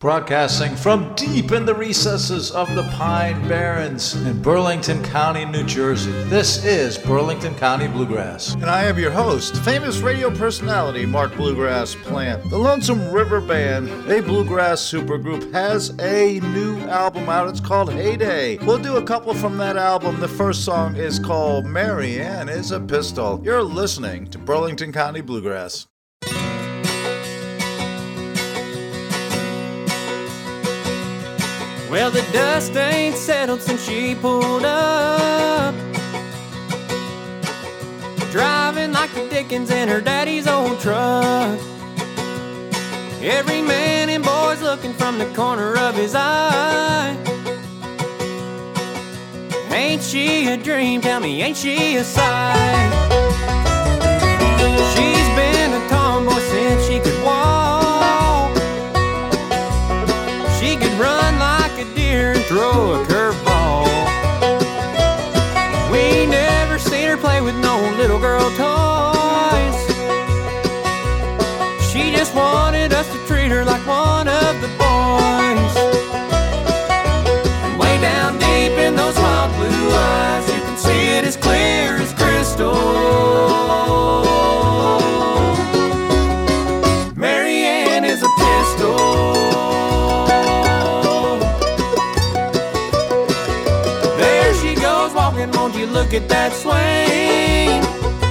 Broadcasting from deep in the recesses of the Pine Barrens in Burlington County, New Jersey. This is Burlington County Bluegrass. And I am your host, famous radio personality Mark Bluegrass Plant. The Lonesome River Band, a bluegrass supergroup, has a new album out. It's called Heyday. We'll do a couple from that album. The first song is called Mary Ann is a Pistol. You're listening to Burlington County Bluegrass. Well, the dust ain't settled since she pulled up, driving like the Dickens in her daddy's old truck. Every man and boy's looking from the corner of his eye. Ain't she a dream? Tell me, ain't she a sight? She's been a tomboy since she could walk. She could run like a deer and throw a curveball. We never seen her play with no little girl toys. She just wanted us to treat her like one of the boys. And way down deep in those wild blue eyes, you can see it as clear as crystal. Mary Ann is a pistol. Won't you look at that swing?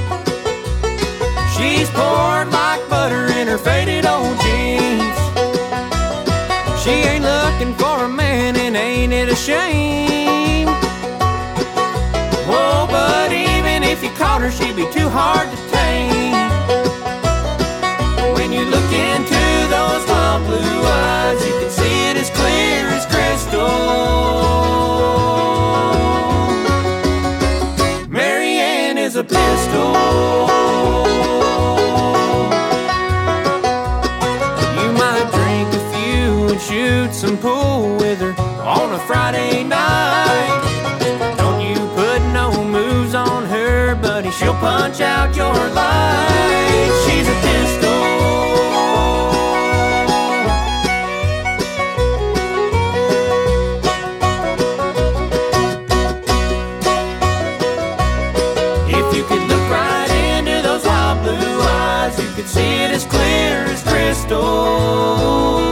She's poured like butter in her faded old jeans. She ain't looking for a man, and ain't it a shame? Oh, but even if you caught her, she'd be too hard to tame. When you look into those wild blue eyes, you can see it as clear as crystal. A pistol. You might drink a few and shoot some pool with her on a Friday night. Don't you put no moves on her, buddy, she'll punch out your light. She's a pistol. See it as clear as crystal.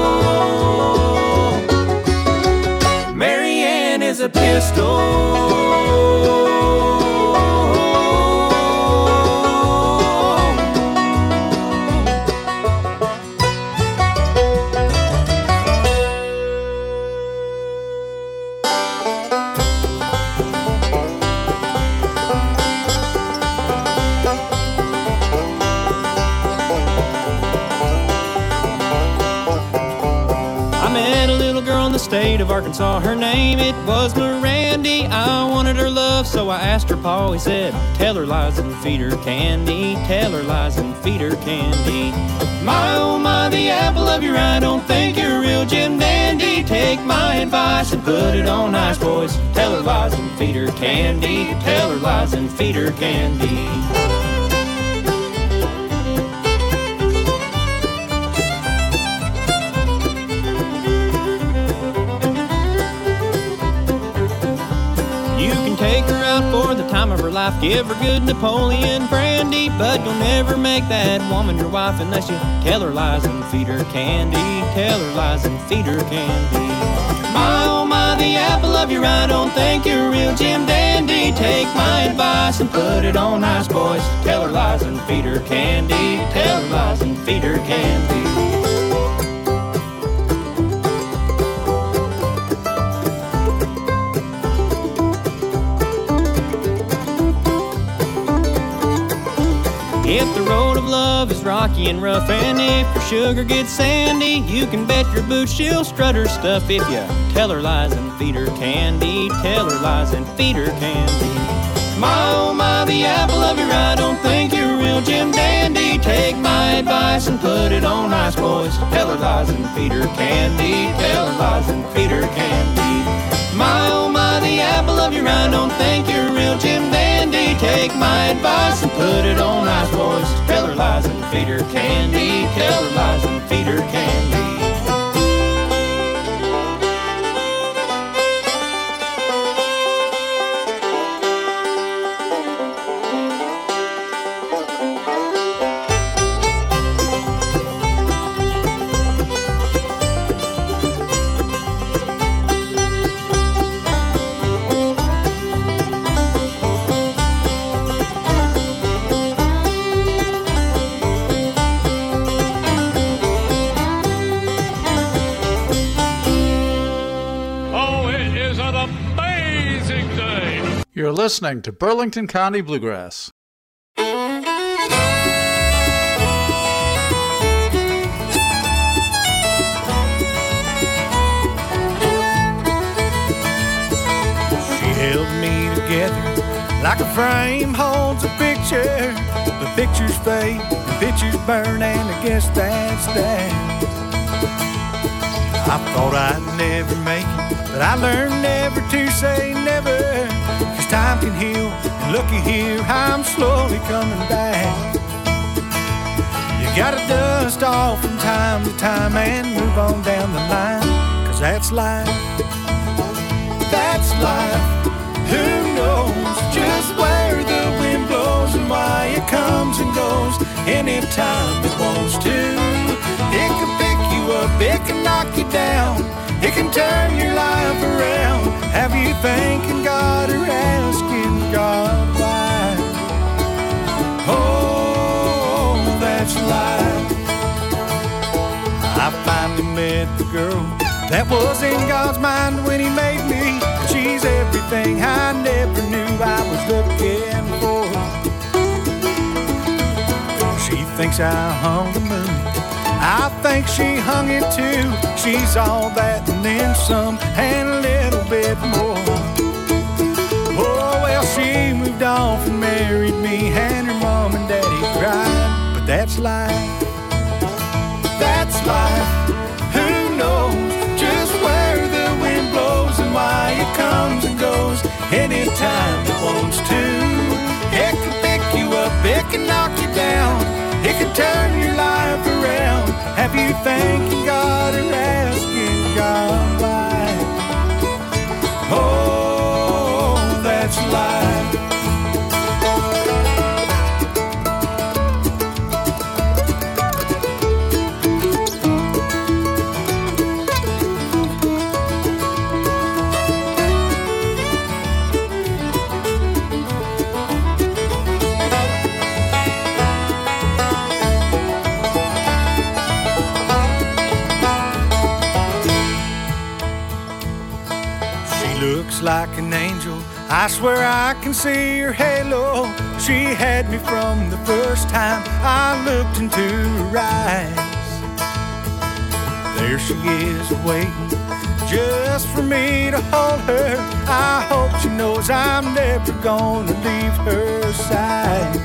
Mary Ann is a pistol. State of Arkansas, her name, it was Mirandy. I wanted her love, so I asked her pa. He said, tell her lies and feed her candy. Tell her lies and feed her candy. My, oh my, the apple of your eye. Don't think you're a real Jim Dandy. Take my advice and put it on ice, boys. Tell her lies and feed her candy. Tell her lies and feed her candy. Take her out for the time of her life, give her good Napoleon brandy, but you'll never make that woman your wife unless you tell her lies and feed her candy. Tell her lies and feed her candy. My, oh my, the apple of your eye. Don't think you're a real Jim Dandy. Take my advice and put it on ice, boys. Tell her lies and feed her candy. Tell her lies and feed her candy. If the road of love is rocky and rough, and if your sugar gets sandy, you can bet your boots she'll strut her stuff if you tell her lies and feed her candy. Tell her lies and feed her candy. My, oh my, the apple of your eye. Don't think you're a real Jim Dandy. Take my advice and put it on ice, boys. Tell her lies and feed her candy. Tell her lies and feed her candy. My, oh my, the apple of your eye. Don't think you're a real Jim Dandy. Take my advice and put it on ice, boys. Tell her lies and feed her candy. Tell her lies and feed her candy. You're listening to Burlington County Bluegrass. She held me together like a frame holds a picture. The pictures fade, the pictures burn, and I guess that's that. I thought I'd never make it, but I learned never to say never. 'Cause time can heal, and looky here, I'm slowly coming back. You gotta dust off from time to time and move on down the line. 'Cause that's life, that's life. Who knows just where the wind blows and why it comes and goes anytime it wants to. It can pick you up, it can knock you down, it can turn your life around. Have you thanking God or asking God why? Oh, that's life. I finally met the girl that was in God's mind when He made me. She's everything I never knew I was looking for. She thinks I hung the moon, I think she hung it too. She's all that and then some, and a little bit more. Oh, well, she moved off and married me, and her mom and daddy cried. But that's life, that's life. Who knows just where the wind blows and why it comes and goes anytime it wants to. It can pick you up, it can knock you down, it can turn your life around. Have you thanking God or asking God why? Oh, that's life. Like an angel, I swear I can see her halo. She had me from the first time I looked into her eyes. There she is waiting just for me to hold her. I hope she knows I'm never gonna leave her side.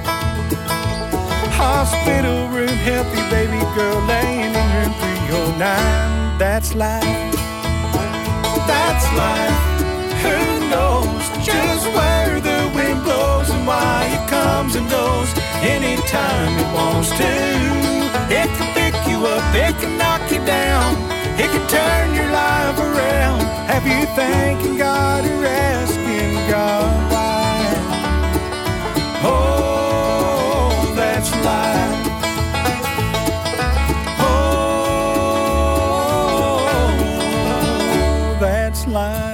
Hospital room, healthy baby girl laying in room 309. That's life, that's life. Who knows just where the wind blows and why it comes and goes anytime it wants to. It can pick you up, it can knock you down, it can turn your life around. Have you thanking God or asking God why? Oh, that's life. Oh, that's life.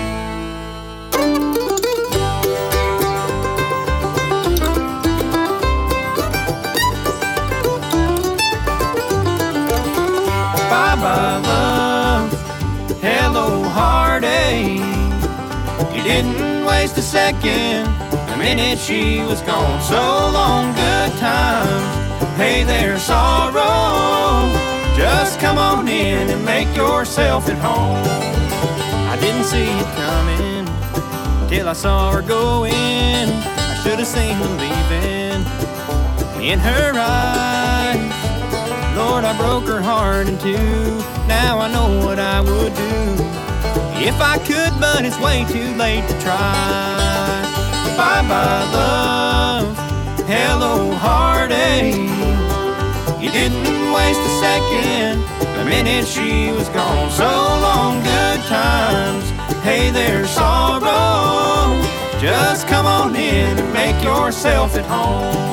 Bye-bye love, hello heartache. You didn't waste a second, the minute she was gone. So long, good times, hey there sorrow. Just come on in and make yourself at home. I didn't see it coming till I saw her go in. I should have seen the leaving in her eyes. Lord, I broke her heart in two. Now I know what I would do if I could, but it's way too late to try. Bye-bye love, hello heartache. You didn't waste a second, the minute she was gone. So long, good times, hey there sorrow. Just come on in and make yourself at home.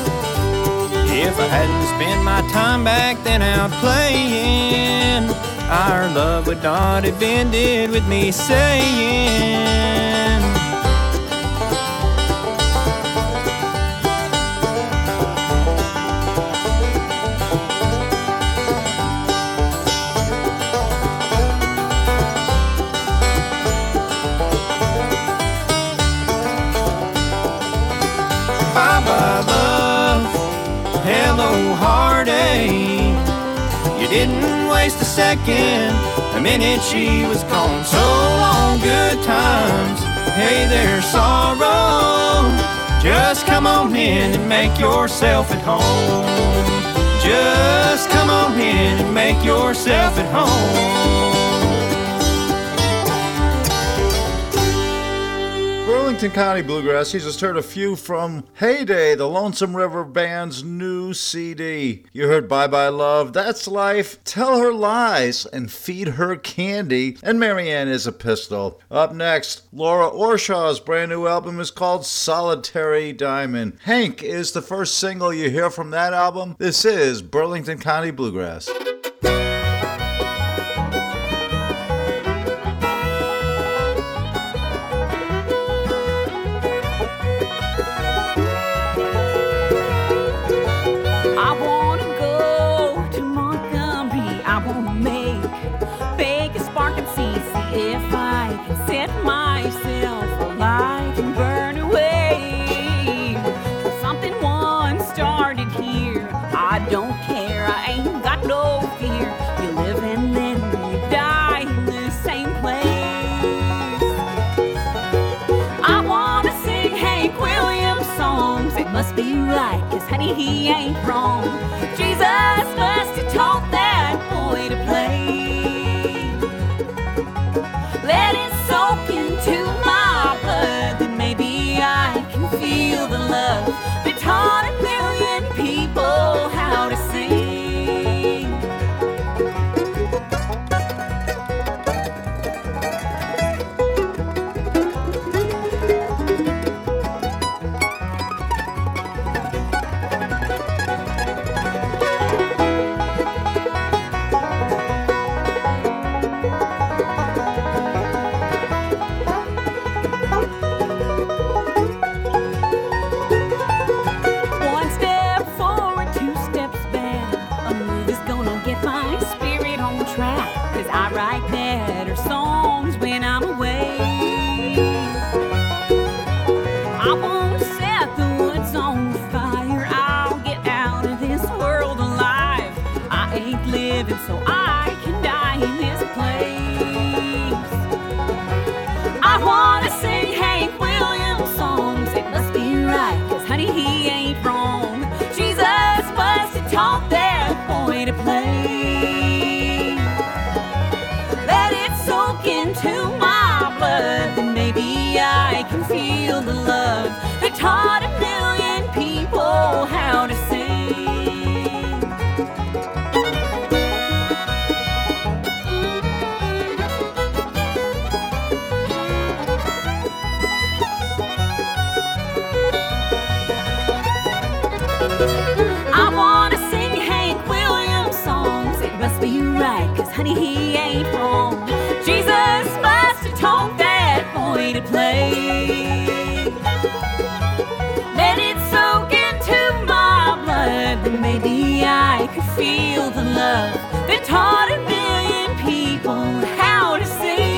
If I hadn't spent my time back then out playing, our love would not have ended with me saying, bye-bye love, hello heartache. You didn't waste a second, the minute she was gone. So long, good times, hey there sorrow. Just come on in and make yourself at home. Just come on in and make yourself at home. Burlington County Bluegrass, you just heard a few from Heyday, the Lonesome River Band's new CD. You heard Bye Bye Love, That's Life, Tell Her Lies, and Feed Her Candy, and Marianne is a Pistol. Up next, Laura Orshaw's brand new album is called Solitary Diamond. Hank is the first single you hear from that album. This is Burlington County Bluegrass. Must be right, 'cause honey, he ain't wrong. Jesus must have taught that boy to play. Let it soak into my blood, then maybe I can feel the love that taught a million people how to sing. So I can die in this place. I wanna sing Hank Williams songs. It must be right, 'cause honey, he ain't wrong. Jesus must have taught that boy to play. Let it soak into my blood, then maybe I can feel the love that taught a million people how to sing. I wanna sing Hank Williams songs. It must be right, 'cause honey, he ain't wrong. Jesus must have taught that boy to play. Let it soak into my blood, then maybe I could feel the love that taught a million people how to sing.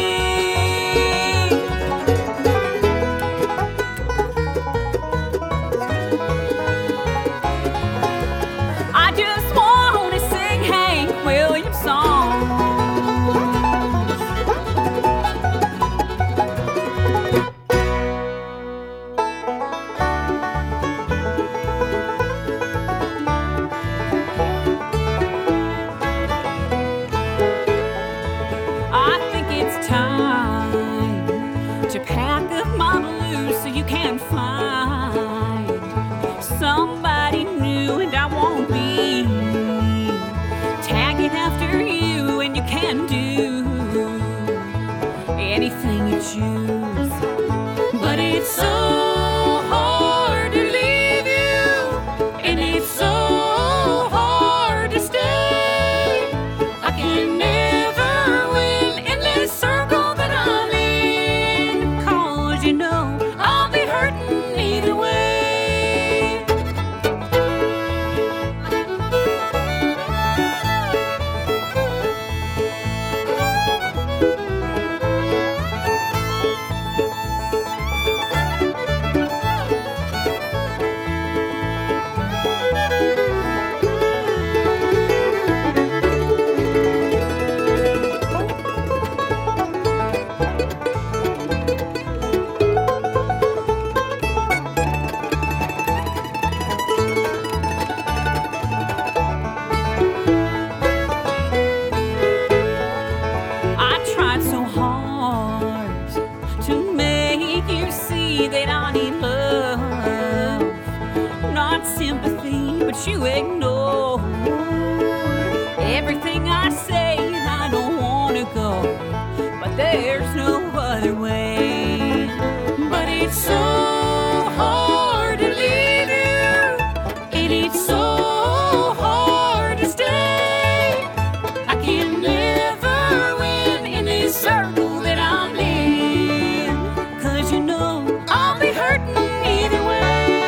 but you ignore everything I say, and I don't want to go, but there's no other way. But it's so hard to leave you, and it's so hard to stay. I can never win in this circle that I'm in, 'cause you know I'll be hurting either way.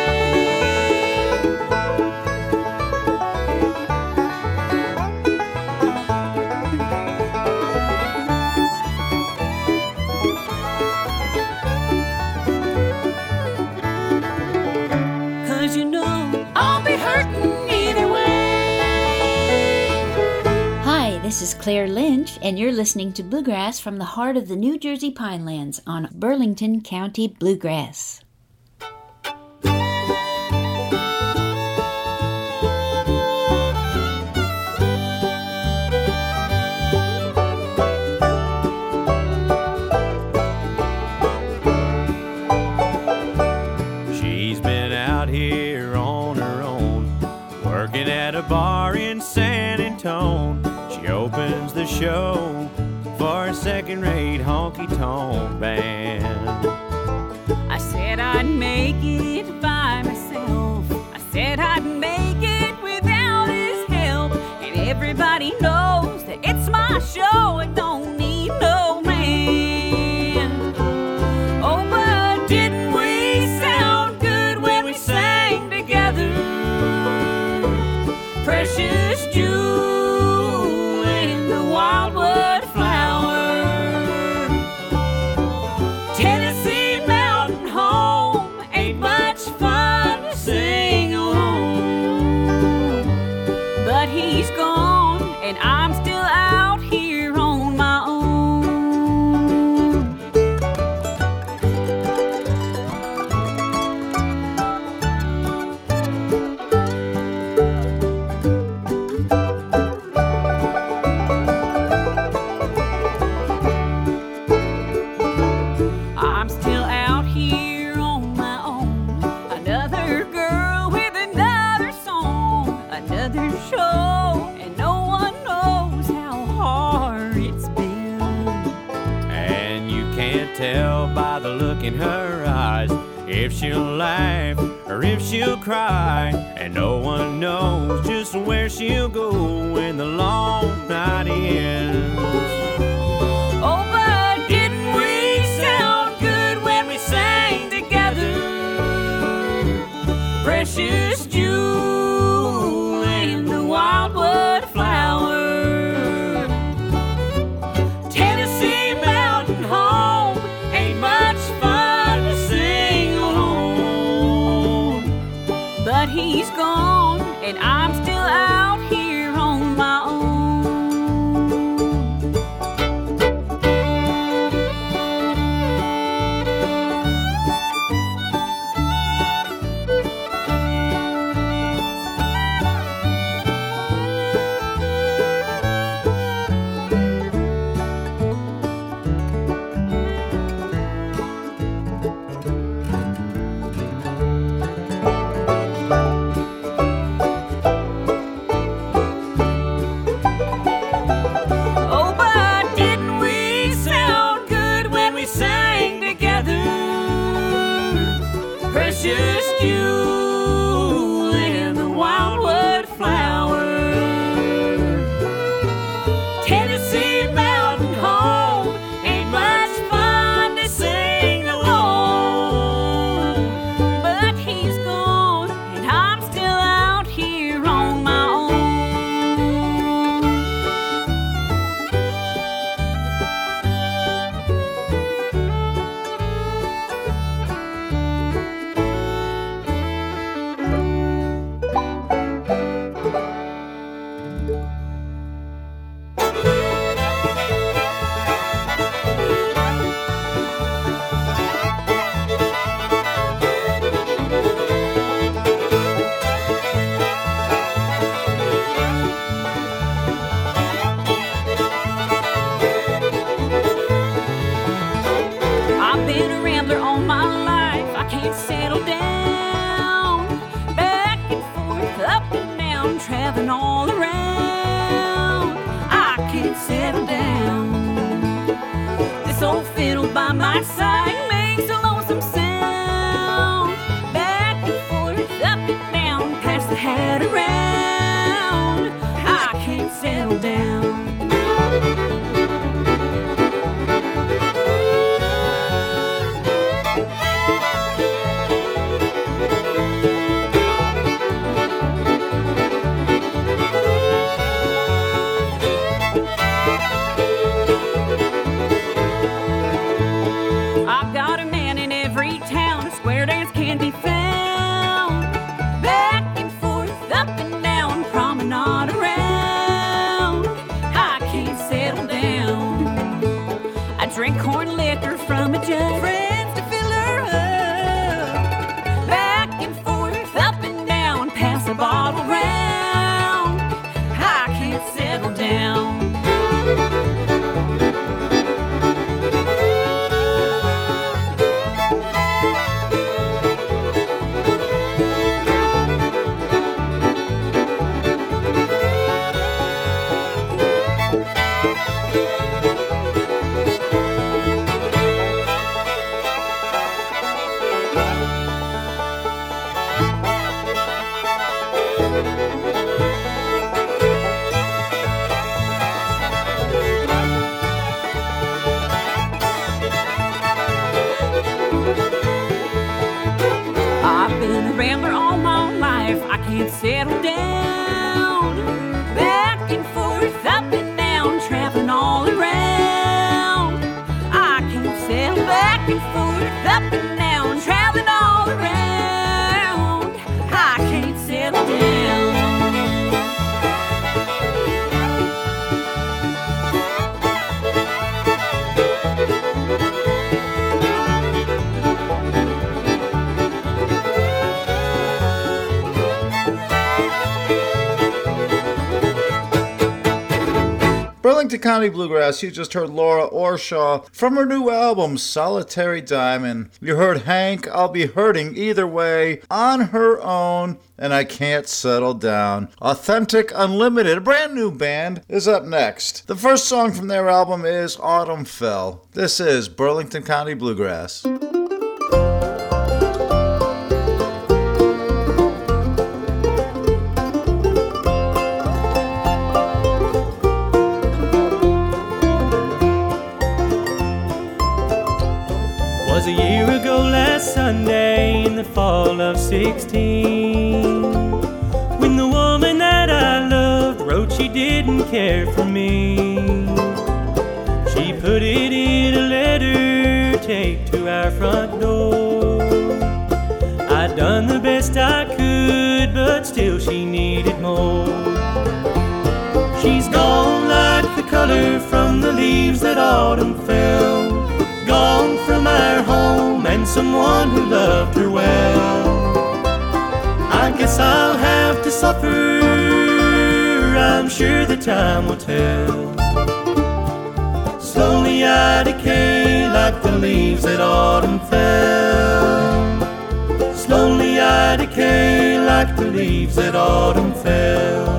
'Cause you know I'll be hurting either way. Hi, this is Claire Lynch, and you're listening to Bluegrass from the heart of the New Jersey Pinelands on Burlington County Bluegrass. She's been out here on her own, working at a bar in San Antone. She opens the show for a second-rate honky-tonk band. I said I'd make it by myself. I said I'd make it without his help. And everybody knows that it's my show. It don't need no man. Oh, but didn't we sound good when we sang together? Precious jewel in the wildwood flower. Tennessee mountain home ain't much fun to sing alone. But he's gone and I'm still out here on my own. I'm still out here on my own. Another girl with another song, another show, and no one knows how hard it's been. And you can't tell by the look in her eyes if she'll laugh or if she'll cry. And no one knows just where she'll go when the long night ends. Oh, but didn't we sound good when we sang together? Precious jewel in the wildwood flower. Tennessee mountain home ain't much fun to sing alone. But he's gone and I'm still out here on my own. just friends to fill her up. Back and forth, up and down, pass the bottle round. I can't settle down. I've been a rambler all my life, I can't settle down. Back and forth, up and down, traveling all around. I can't settle back and forth, up and down, traveling all around. I can't settle down. Burlington County Bluegrass, you just heard Laura Orshaw from her new album, Solitary Diamond. You heard Hank, I'll Be Hurting Either Way, On Her Own, and I Can't Settle Down. Authentic Unlimited, a brand new band, is up next. The first song from their album is Autumn Fell. This is Burlington County Bluegrass. Was a year ago last Sunday in the fall of 16, when the woman that I loved wrote she didn't care for me. She put it in a letter taped to our front door. I'd done the best I could, but still she needed more. She's gone like the color from the leaves that autumn fell, gone from our home and someone who loved her well. I guess I'll have to suffer, I'm sure the time will tell. Slowly I decay like the leaves that autumn fell. Slowly I decay like the leaves that autumn fell.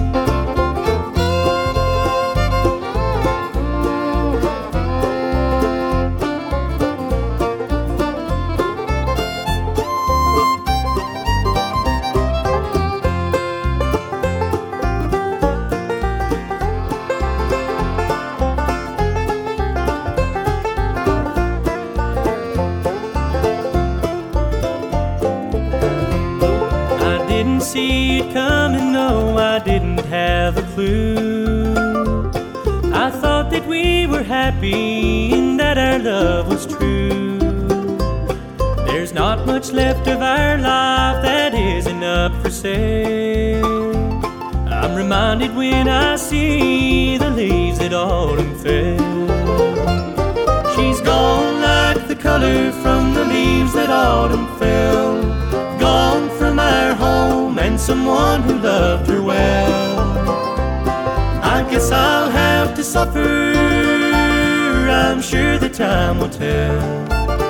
See it coming, no, I didn't have a clue. I thought that we were happy and that our love was true. There's not much left of our life that isn't up for sale. I'm reminded when I see the leaves that autumn fell. She's gone like the color from the leaves that autumn fell, gone from our home and someone who loved her well. I guess I'll have to suffer, I'm sure the time will tell.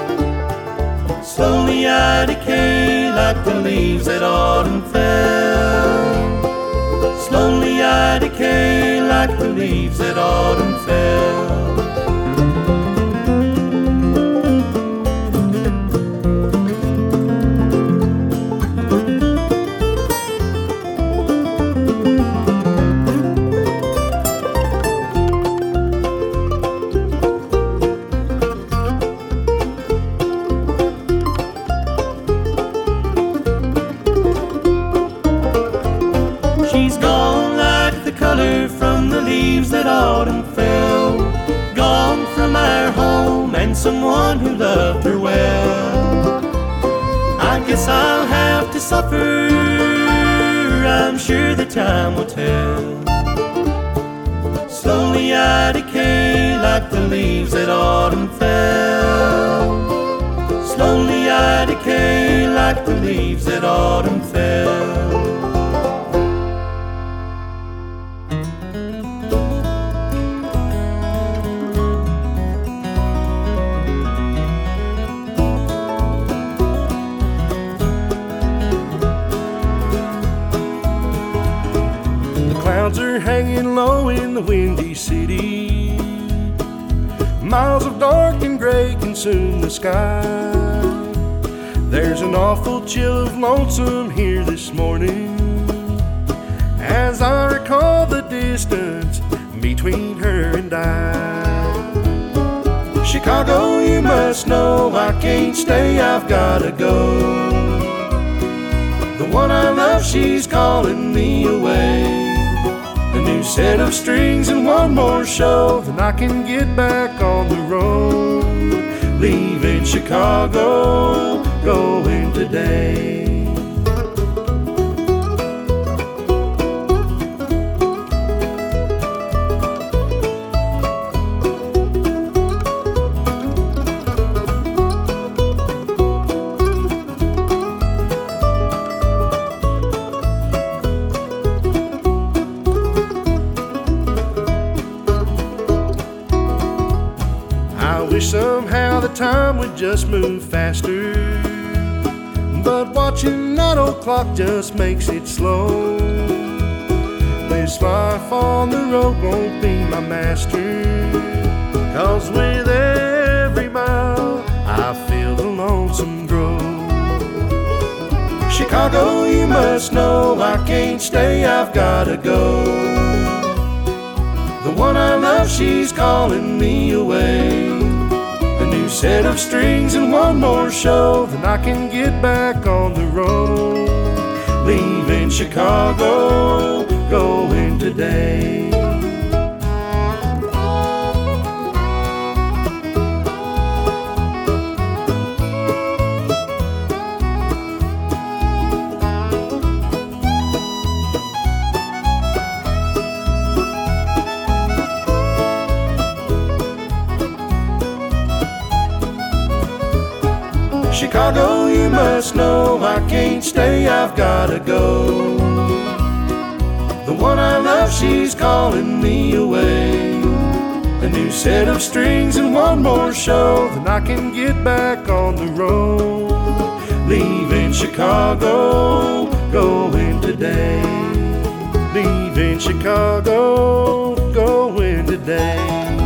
Slowly I decay like the leaves that autumn fell. Slowly I decay like the leaves that autumn fell. Autumn fell, gone from our home and someone who loved her well. I guess I'll have to suffer, I'm sure the time will tell. Slowly I decay like like the leaves that autumn fell. Slowly I decay like the leaves that autumn fell. Clouds are hanging low in the windy city. Miles of dark and gray consume the sky. There's an awful chill of lonesome here this morning, as I recall the distance between her and I. Chicago, you must know I can't stay, I've gotta go. The one I love, she's calling me away. A new set of strings and one more show, then I can get back on the road. Leaving Chicago, going today. Somehow the time would just move faster, but watching that old clock just makes it slow. This life on the road won't be my master, 'cause with every mile I feel the lonesome grow. Chicago, you must know I can't stay, I've gotta go. The one I love, she's calling me away. New set of strings and one more show, then I can get back on the road. Leaving Chicago, going today. Chicago, you must know I can't stay, I've gotta go. The one I love, she's calling me away. A new set of strings and one more show, then I can get back on the road. Leaving Chicago, going today. Leaving Chicago, going today.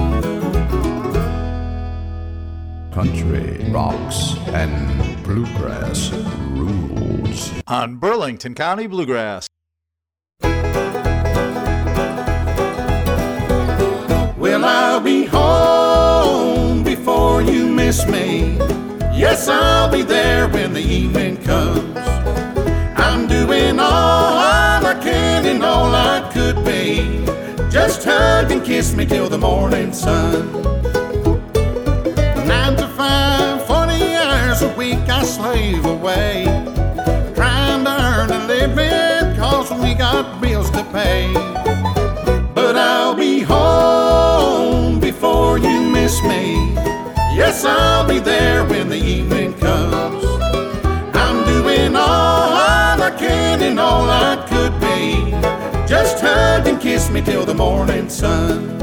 Country, rocks, and bluegrass rules. On Burlington County Bluegrass. Well, I'll be home before you miss me. Yes, I'll be there when the evening comes. I'm doing all I can and all I could be. Just hug and kiss me till the morning sun. 9 to 5, 40 hours a week I slave away, trying to earn a living, 'cause we got bills to pay. But I'll be home before you miss me. Yes, I'll be there when the evening comes. I'm doing all I can and all I could be. Just hug and kiss me till the morning sun.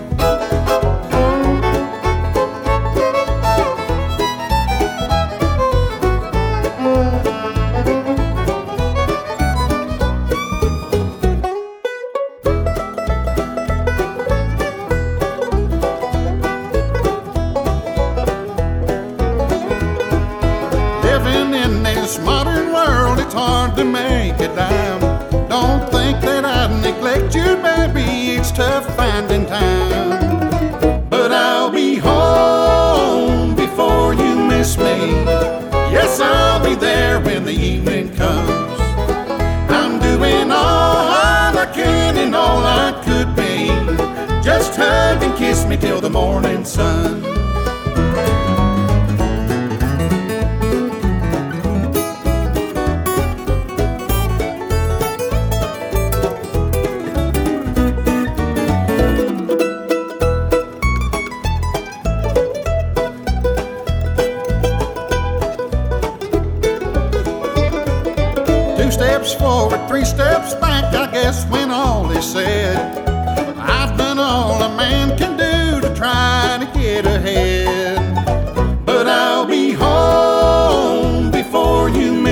Modern world, it's hard to make a dime. Don't think that I'd neglect you, baby, it's tough finding time. But I'll be home before you miss me. Yes, I'll be there when the evening comes. I'm doing all I can and all I could be. Just hug and kiss me till the morning sun.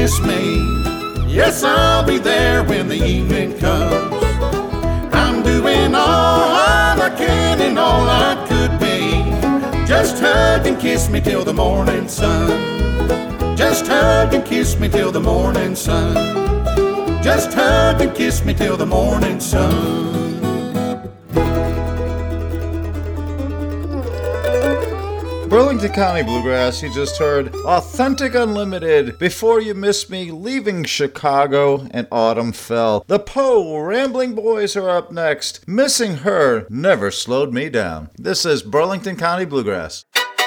miss me, yes, I'll be there when the evening comes. I'm doing all I can and all I could be. Just hug and kiss me till the morning sun. Just hug and kiss me till the morning sun. Just hug and kiss me till the morning sun. Burlington County Bluegrass, you just heard Authentic Unlimited, Before You Miss Me, Leaving Chicago, and Autumn Fell. The Poe Rambling Boys are up next. Missing Her Never Slowed Me Down. This is Burlington County Bluegrass.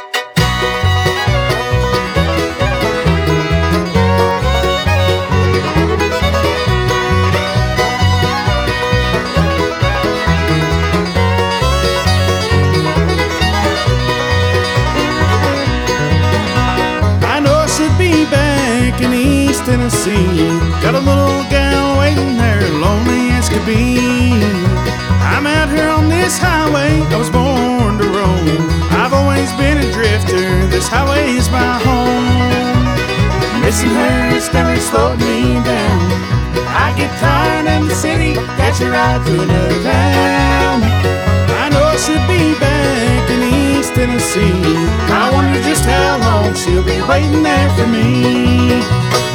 In East Tennessee, got a little gal waiting there, lonely as could be. I'm out here on this highway, I was born to roam. I've always been a drifter, this highway is my home. Missing her has never slowed me down. I get tired in the city, catch a ride to another town. I know I should be back in East Tennessee. I wonder just how long she'll be waiting there for me.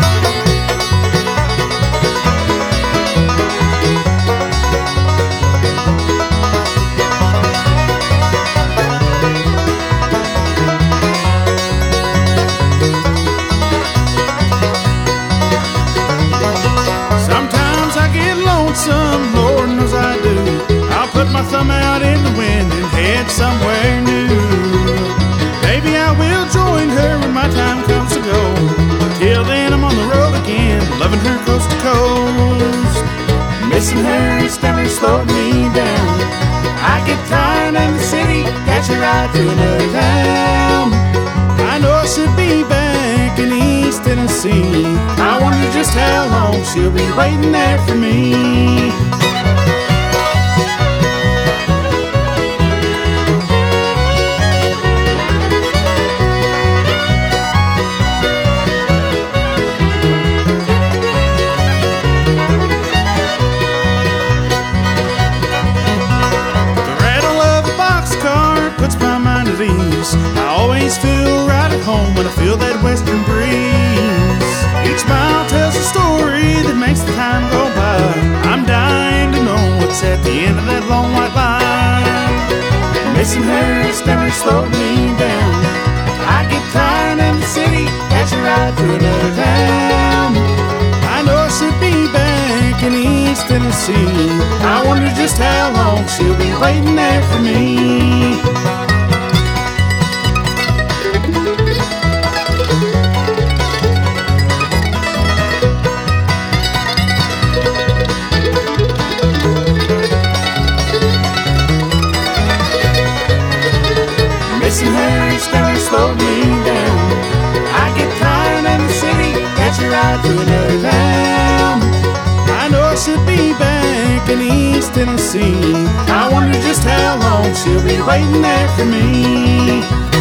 Sometimes I get lonesome, Lord knows I do. I'll put my thumb out in the wind and head somewhere new. Maybe I will join her when my time comes to go. Till then I'm on the road again, loving her coast to coast. Missing her has never slowed me down. I get tired in the city, catch a ride to another town. I know I should be back in East Tennessee. I wonder just how long she'll be waiting there for me. I always feel right at home when I feel that western breeze. Each mile tells a story that makes the time go by. I'm dying to know what's at the end of that long white line. Missing her has never slowed me down. I get tired in the city, catch a ride to another town. I know I should be back in East Tennessee. I wonder just how long she'll be waiting there for me. Missing her has never slowed me down. I get tired in the city, catch a ride to another town. I know I should be back in East Tennessee. I wonder just how long she'll be waiting there for me.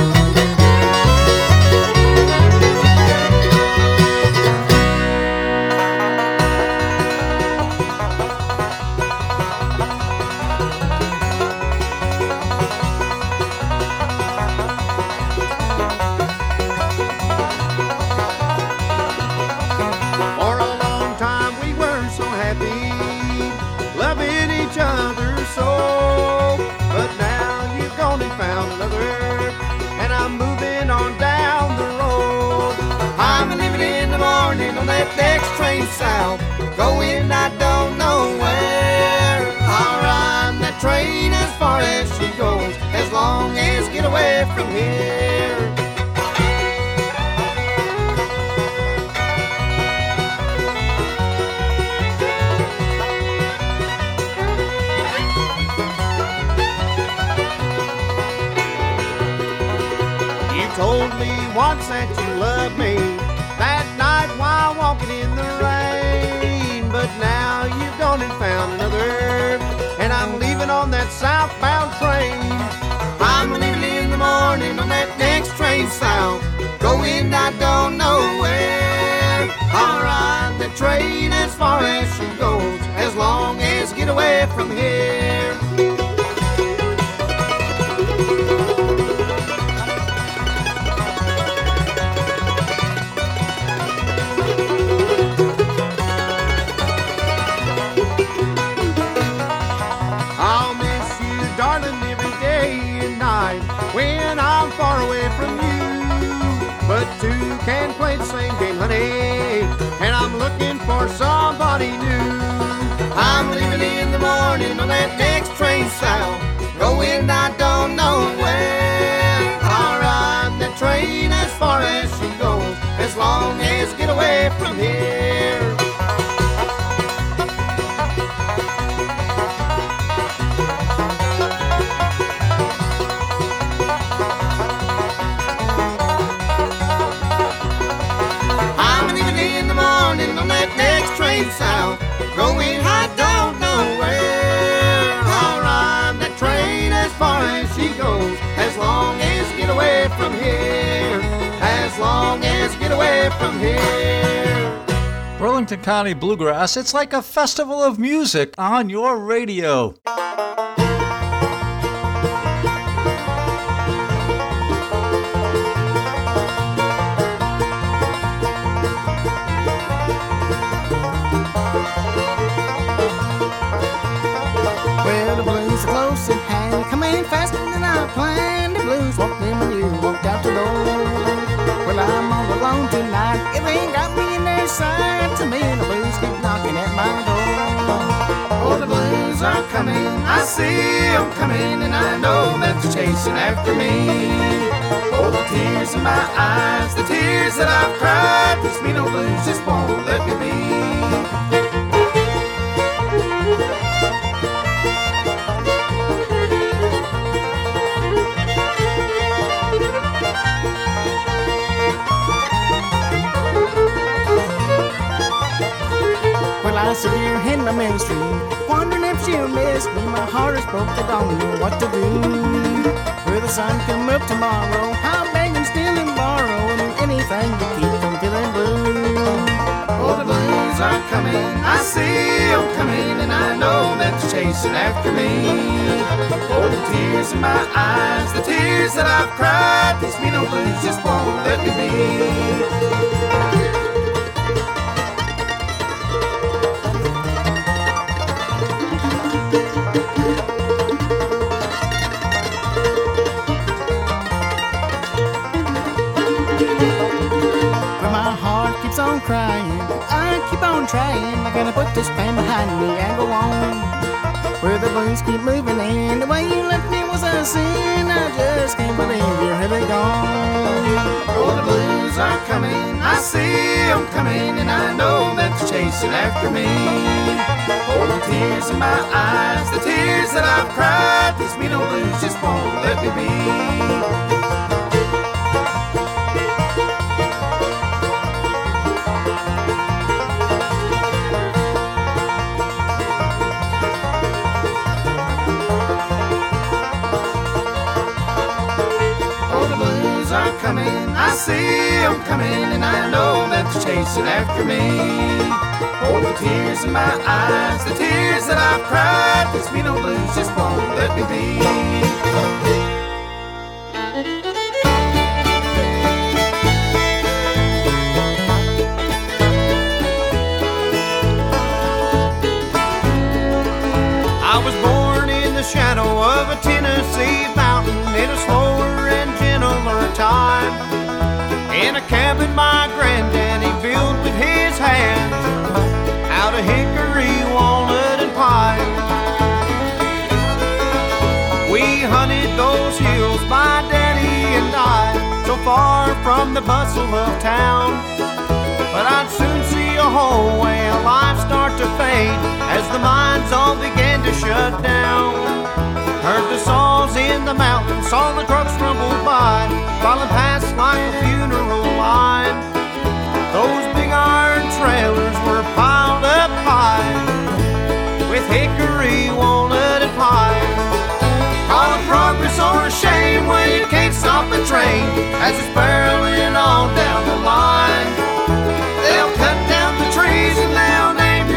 Next train south, going I don't know where. I'll ride that train as far as she goes, as long as get away from here. You told me once that you loved me, that night while walking in the rain. But now you've gone and found another, and I'm leaving on that southbound train. I'm leaving in the morning on that next train south, going I don't know where. I'll far as she goes, as long as get away from here. I'll miss you, darling, every day and night when I'm far away from you. But two can't play the same game, honey, and I'm looking for somebody new. I'm leaving in the morning on that next train south, going I don't know where. I'll ride the train as far as she goes, as long as get away from here. On that next train south, going I don't know where. I'll ride that train as far as she goes, as long as get away from here, as long as get away from here. Burlington County Bluegrass, it's like a festival of music on your radio. Close at hand, coming faster than I planned. The blues walked in when you walked out the door. Well, I'm all alone tonight, it ain't got me in their sight. To me, the blues keep knocking at my door. Oh, the blues are coming, I see them coming, and I know that they're chasing after me. Oh, the tears in my eyes, the tears that I've cried, these mean old blues just won't let me be. I sit here in my ministry, wondering if she'll miss me. My heart is broke, I don't know what to do. Will the sun come up tomorrow? I'm begging, steal and borrow, and anything to keep from feeling blue. Oh, the blues are coming, I see them coming, and I know that they're chasing after me. Oh, the tears in my eyes, the tears that I've cried, these mean old blues just won't let me be. On crying, I keep on trying. I gotta put this pain behind me and go on. Where the blues keep moving in, the way you left me was a sin. I just can't believe you're really gone. Oh, the blues are coming, I see them coming, and I know that they're chasing after me. Oh, the tears in my eyes, the tears that I've cried, these mean old blues just won't let me be. Coming, I see them coming, and I know that they're chasing after me. Oh, the tears in my eyes, the tears that I've cried, these mean old blues just won't let me be. I was born in the shadow of a Tennessee mountain in a slower and gentler time, in a cabin my granddaddy built with his hands out of hickory, walnut, and pine. We hunted those hills, my daddy and I, so far from the bustle of town. But I'd soon see a whole way of life start to fade as the mines all began to shut down. Heard the saws in the mountains, saw the trucks rumble by, filing past like a funeral line. Those big iron trailers were piled up high with hickory, walnut, and pine. Call a progress or a shame when you can't stop a train as it's barreling on down the line. They'll cut down the trees and they'll name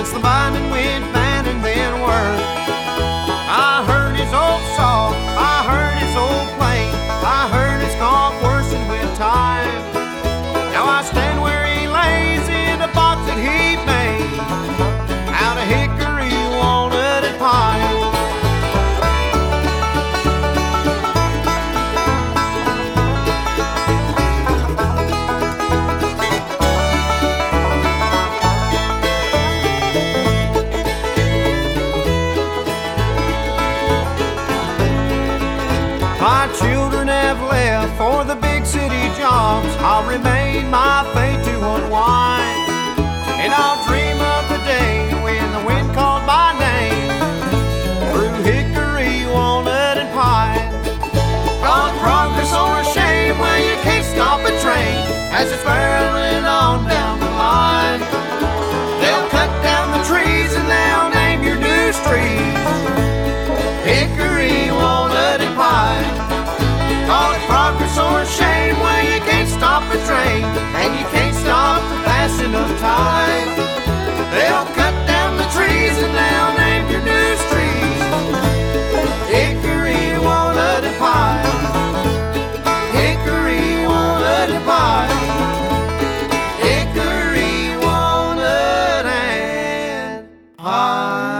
It's the binding wind fan and then work. I heard his old saw, I heard his old plane, I heard his golf worsened with time. Now I stand where he lays in a box that he made out of hickory, walnut, and pine. My children have left for the big city jobs. I'll remain my fate to unwind, and I'll dream of the day when the wind called my name through hickory, walnut, and pine. On progress or a shame, well, you can't stop a train as it's barreling on down the line. They'll cut down the trees and they'll name your new streets hickory, walnut, and pine. Call it progress or a shame, well, you can't stop a train, and you can't stop the passing of time. They'll cut down the trees and they'll name your new streets hickory, walnut, and pine. Hickory, walnut, and pine. Hickory, walnut, and pine.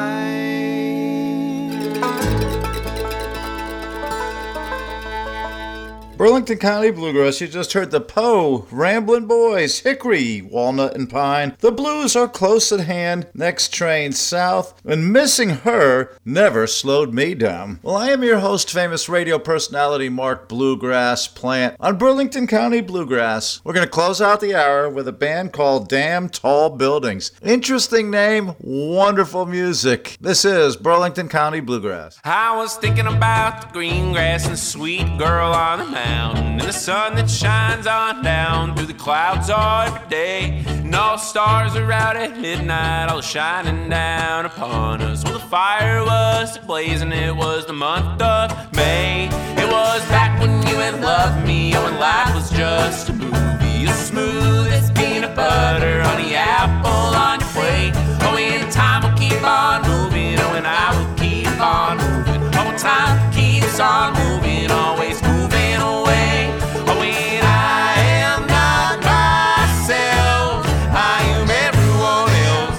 Burlington County Bluegrass, you just heard the Poe, Ramblin' Boys, Hickory, Walnut, and Pine. The blues are close at hand, next train south, and missing her never slowed me down. Well, I am your host, famous radio personality Mark Bluegrass Plant on Burlington County Bluegrass. We're going to close out the hour with a band called Damn Tall Buildings. Interesting name, wonderful music. This is Burlington County Bluegrass. I was thinking about the green grass and the sweet girl on the mountain, and the sun that shines on down through the clouds all every day, and all the stars are out at midnight, all shining down upon us. Well, the fire was blazing, it was the month of May. It was back when you had loved me, oh, and life was just a movie, as smooth as peanut butter, honey apple on your plate. Oh, and time will keep on moving, oh, and I will keep on moving. Oh, time keeps on moving, always moving away. Oh, when I am not myself, I am everyone else.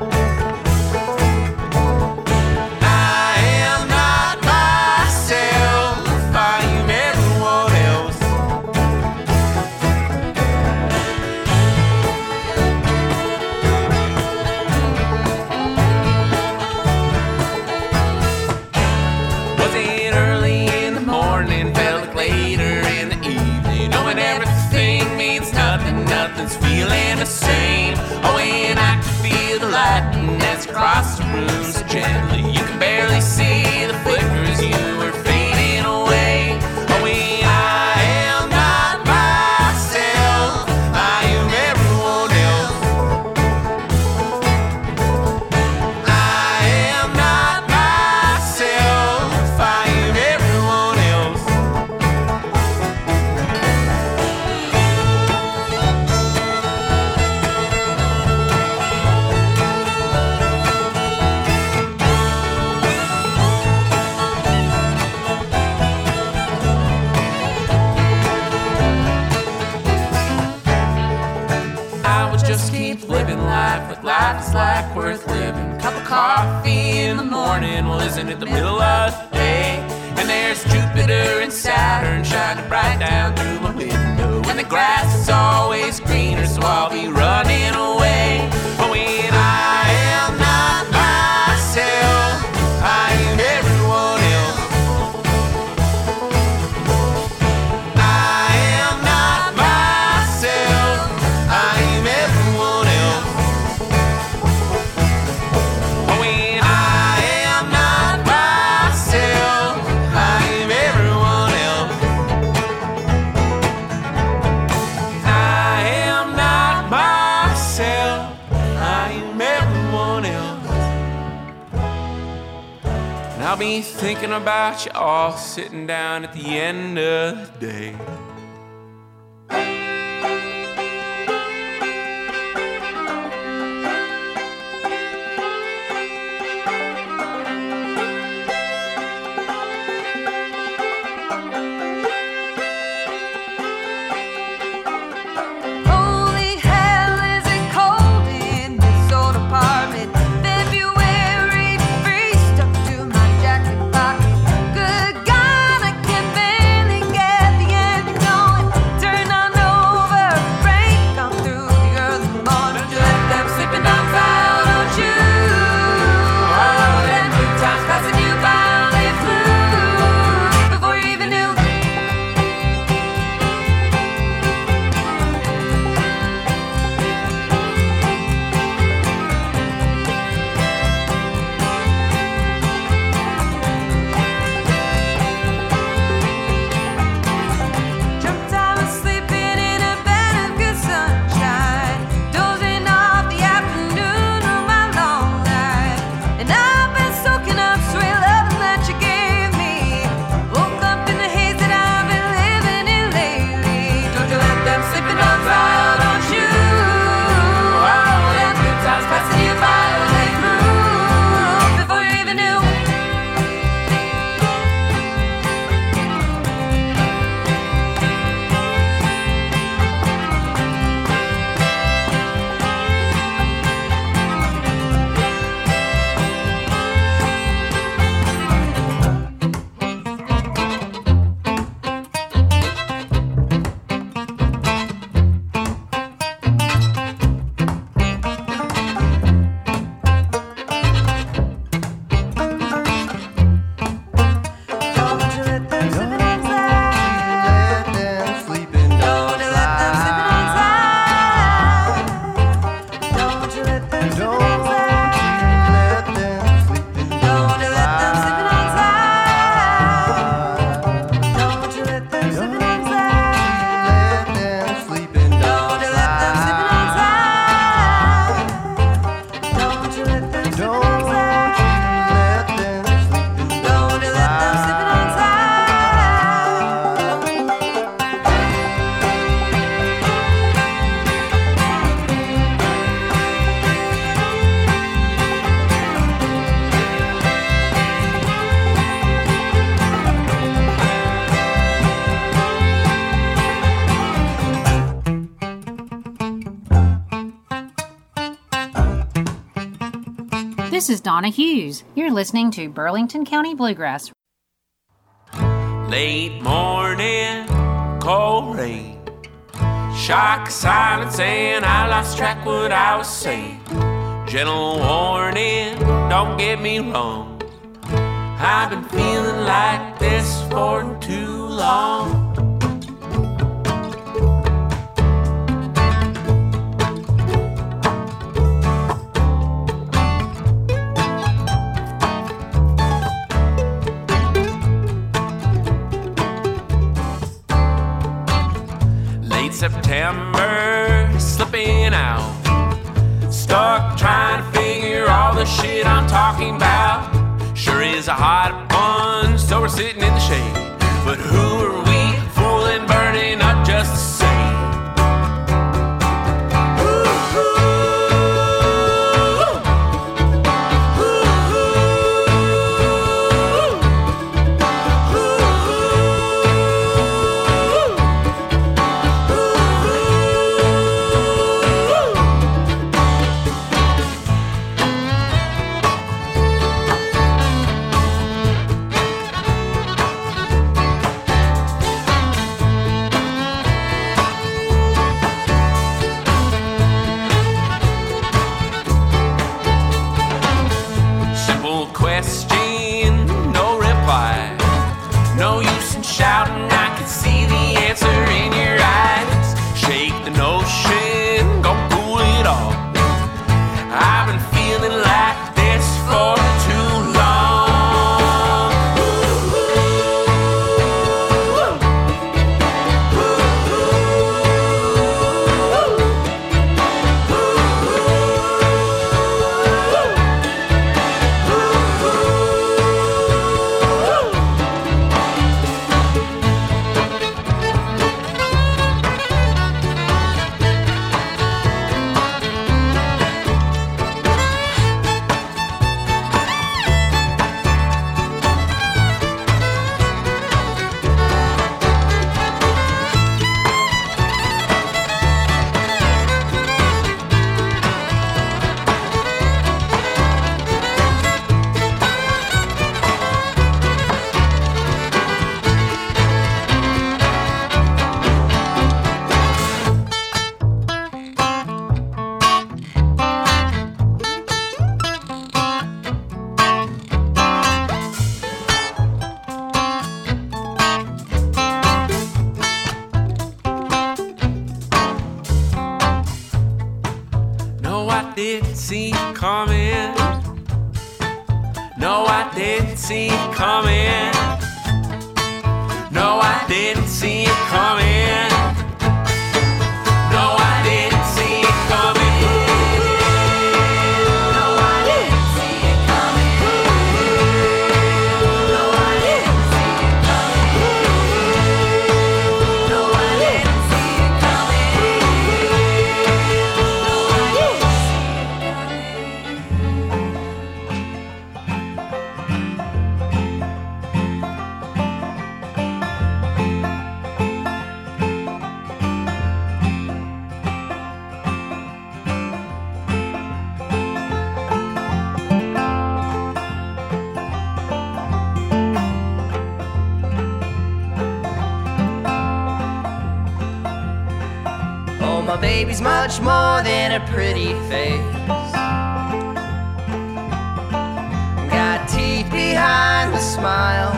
I am not myself, I am everyone else. Was it early in the morning, felt like later in the evening? Knowing everything means nothing, nothing's feeling the same. Oh, and I can feel the lightning that's across the room so gently. You can barely see the flickers, you were fading away. Oh, and I am not myself, I am everyone else. I am not myself, I am everyone else. I would just keep living life like life is like worth living. Cup of coffee in the morning, well, isn't it the middle of the day? And there's Jupiter and Saturn shining bright down through my window, and the grass is always greener, so I'll be running away. But when I am not myself, I am everyone else. I am not myself, I am everyone else. When I am not myself, I am everyone else. I am not myself, I am everyone else. And I'll be thinking about you all sitting down at the end of the day. Donna Hughes. You're listening to Burlington County Bluegrass. Late morning, cold rain, shock silence, and I lost track what I was saying. Gentle warning, don't get me wrong, I've been feeling like this for too long. September, slipping out, stuck trying to figure all the shit I'm talking about. Sure is a hot one, so we're sitting in the shade, but who are we fooling, burning up just the same? Baby's much more than a pretty face. Got teeth behind the smile,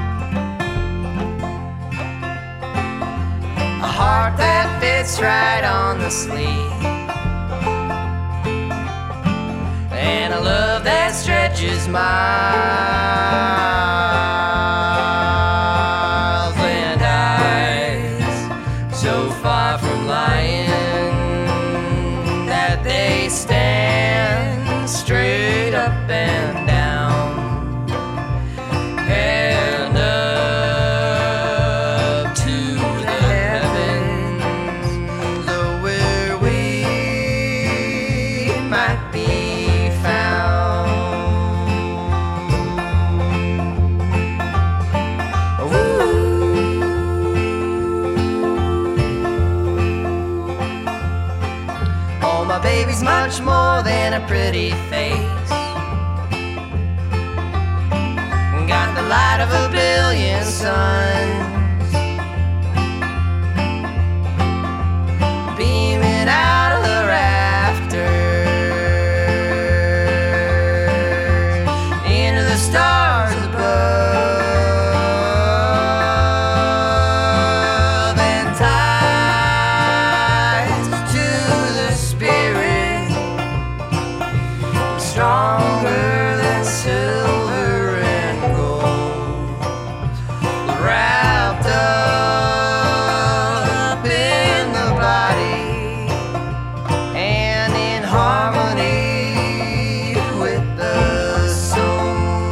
a heart that fits right on the sleeve, and a love that stretches miles, and eyes so far from lying that they stand straight up and down and up to the heavens, though where we might be found. Oh, my baby's much more than a pretty face. light of a billion suns beaming out of the rafters into the stars above, and ties to the spirit stronger than silver and gold, wrapped up in the body and in harmony with the soul.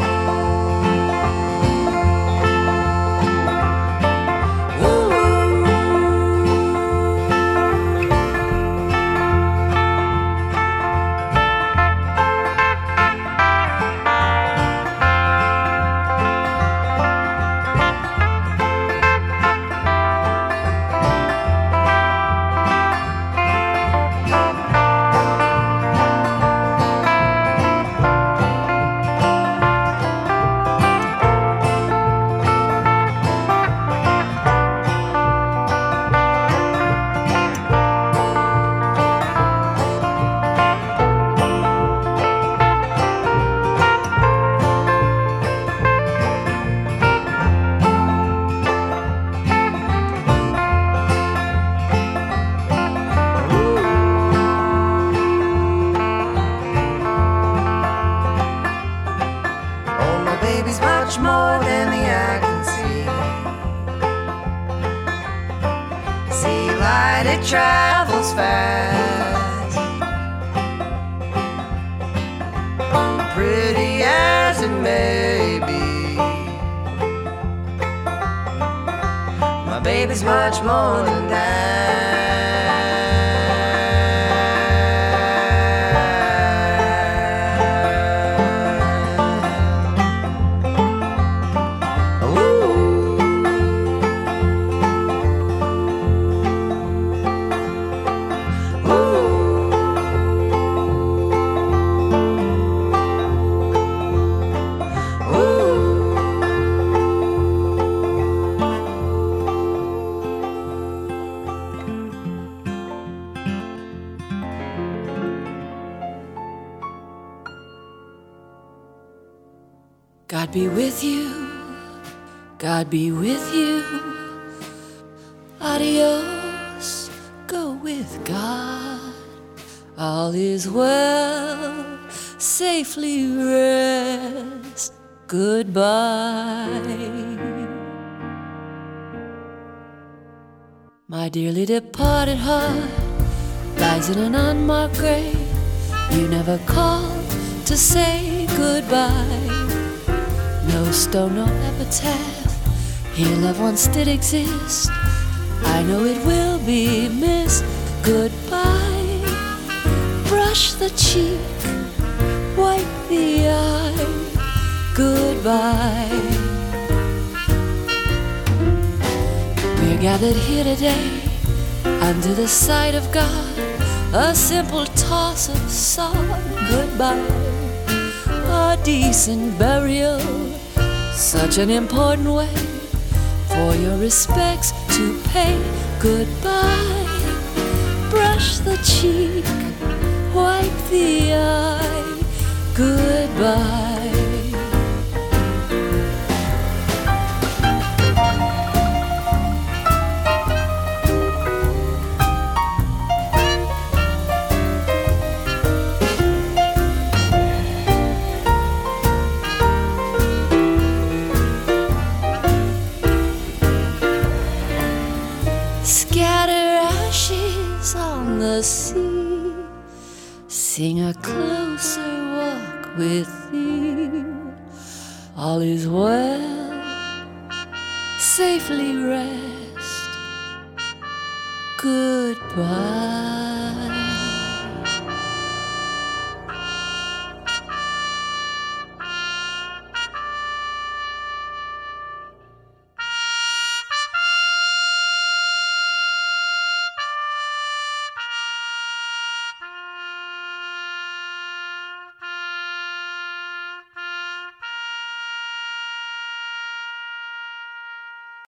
Oh, my baby's much more than the eye can see. See light, it travels fast, pretty as it may be. My baby's much more than God be with you, God be with you. Adios, go with God. All is well, safely rest. Goodbye. My dearly departed heart lies in an unmarked grave. You never called to say goodbye. No stone, no epitaph. Here loved ones did exist. I know it will be missed. Goodbye. Brush the cheek, wipe the eye. Goodbye. We're gathered here today under the sight of God. A simple toss of sod. Goodbye. A decent burial, such an important way for your respects to pay. Goodbye. Brush the cheek, wipe the eye. Goodbye. The sea, sing a closer walk with thee. All is well, safely rest. Goodbye.